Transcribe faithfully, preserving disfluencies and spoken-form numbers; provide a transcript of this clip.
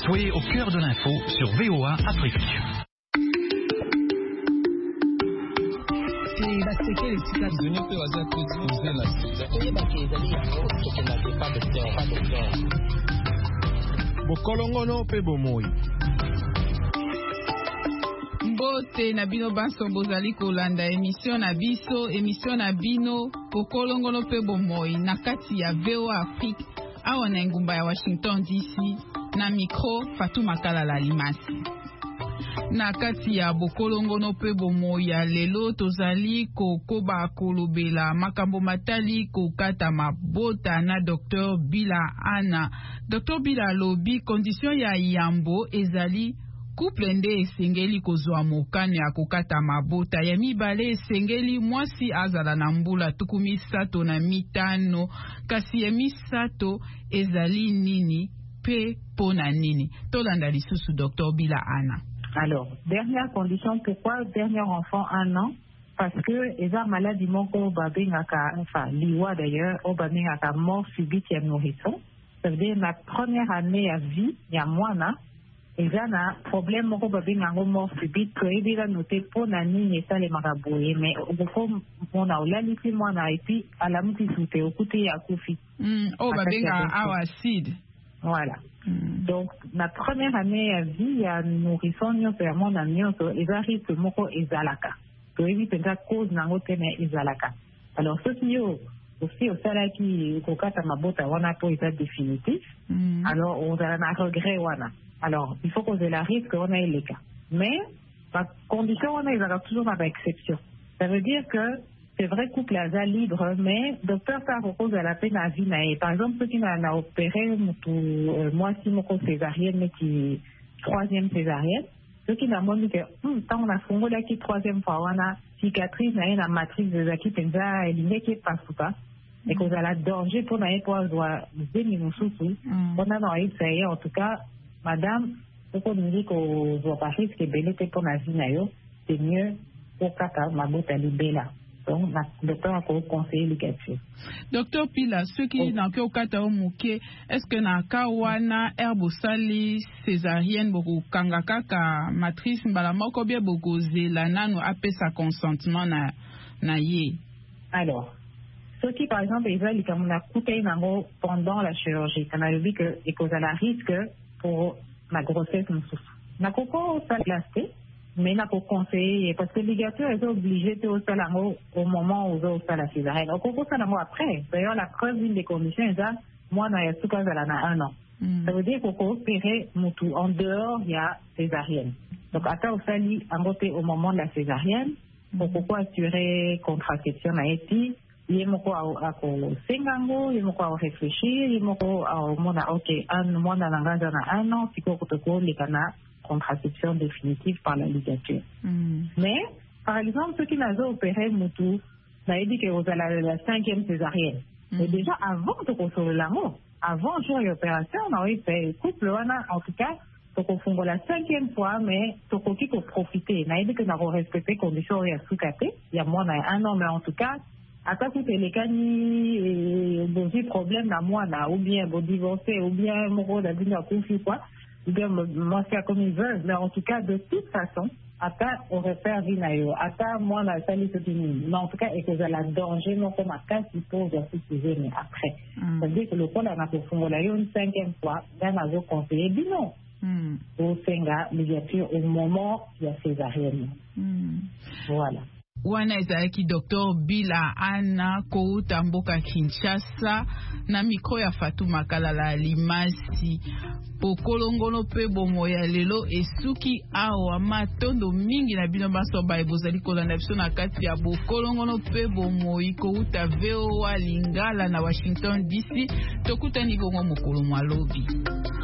Soyez au cœur de l'info sur V O A Afrique. Bokolongono pe bomoi. Mbote na bino banso bozali kolanda émission na biso émission na bino bokolongono pe bomoi na kati ya V O A Afrique awa na ngumba ya Washington D C na micro Fatuma Kalala Limasi. Na kati ya bokolongono pe bomoi ya lelo tozali kokoba kolobela makambo matali kokata mabota na Docteur Bila Ana. Docteur Bila lobi condition ya yambo ezali couple nde esengeli kozwa mokano ya kokata mabota ya mibale esengeli mwasi azala na mbula tuku misato na mitano kasi ya misato ezali nini pe pona nini tolanda lisusu Docteur Bila Ana. Alors, dernière condition, pourquoi dernier enfant un an? Parce que eza maladie moko babengaka, enfin liwa d'ailleurs, au babengaka mort subite ya nourrisson. Ça veut dire la première année à vie ya mwana eza na problème moko babengaka mort subite que ebila noté pona nini esalemaka boye mais oboko mona olalisi mwana et puis alamuki sute okuti ya kufi. Mm, oh babengaka awa acide. Voilà. Mm. Donc, la première année à vie, il y a nourrisson, nyonso ya mona nyonso, eza risque moko ezalaka. To ebi penza cause nango tene ezalaka. Alors, ce qui yo, aussi au salaki, kokata mabota wana po eza définitif, mm. alors on a un regret wana. Alors, il faut qu'on ait la risque, on a les cas. Mais, la condition, on a toujours une exception. Ça veut dire que c'est vrai couple asa libre, mais docteur ça repose à la peine à vie. Par exemple, ceux qui n'ont opéré, euh, moi, si mon césarienne, mais qui troisième césarienne, ceux qui n'ont dit que, hum, tant on a fondé là qui troisième fois, on a cicatrice, on a une matrice de Zaki, penza, elle qui passe ou pas, et qu'on a la danger pour n'aller pas doit donner nos sous-sous. On a dans ça y est, en tout cas, madame, ce qu'on nous dit qu'on doit pas risquer de belleter pour la vie, c'est mieux pour kaka, ma botte à libéla. Donc, le docteur a conseillé l'éducation. Docteur Pila, ceux qui n'ont pas kata omuke, est-ce que na kawana herbe sali césarienne beaucoup kangaka ka matrice mbala moko bien beaucoup zela nanu apesa consentement na na ye? Alors, ceux qui par exemple ils veulent comme on a coupé nango pendant la chirurgie, on a vu que et cause à la risque pour la grossesse nous souffre. Na koko ça plastique. Mais il faut conseiller, parce que les ligatures est obligée de au salamo au moment où on fait la césarienne. Au cours salamo après. D'ailleurs, la preuve d'une des conditions est ça, moi, on a tout cas un an. Mm. Ça veut dire qu'il faut opérer Moutou. En dehors, il y a césarienne. Donc, à au sali, en côté au moment de la césarienne, pour pourquoi assurer contraception à été, il y a beaucoup à sengango, il y a beaucoup à réfléchir, il y a beaucoup à au monde, ok, un mois dans un an, si qu'on peut les canards, contraception définitive par la ligature. Mm. Mais, par exemple, ceux qui n'ont pas opéré Moutou, on a dit que vous avez la cinquième césarienne. Mm. Mais déjà, avant de consoler l'amour, avant le jour de l'opération, on a eu fait couple, en tout cas, donc on fait la cinquième fois, mais on a profiter. On a dit que nous avons respecté les conditions de sous-caté. Il y a moins d'un an, mais en tout cas, à ta côté, les cani, et problème à moi, ou bien, vous divorcez, ou bien, mon rôle, la vie n'a pas fait quoi. Moi, c'est comme ils veulent, mais en tout cas, de toute façon, Ata aurait fait vinayo. Ata, moi, la salle se finit. Mais en tout cas, et que j'ai la danger, non, comme à casse, il faut exercer, mais après. Mm. Ça veut dire que le pôle a fait fondre une cinquième fois, d'un azo conseiller, dit non. Mm. Au Senga, ligature, au moment, il y a césarienne. Mm. Voilà. Wana ezalaki Docteur Bila Ana kouta mboka Kinshasa na mikro ya Fatuma Kalala Limasi pokolongono pe bomo ya lelo esuki awa matondo mingi na bino baso ba ebozali kolanda biso na kati ya bokolongono pe bomo ikouta V O A Lingala na Washington D C tokutani bongo mokolo malobi.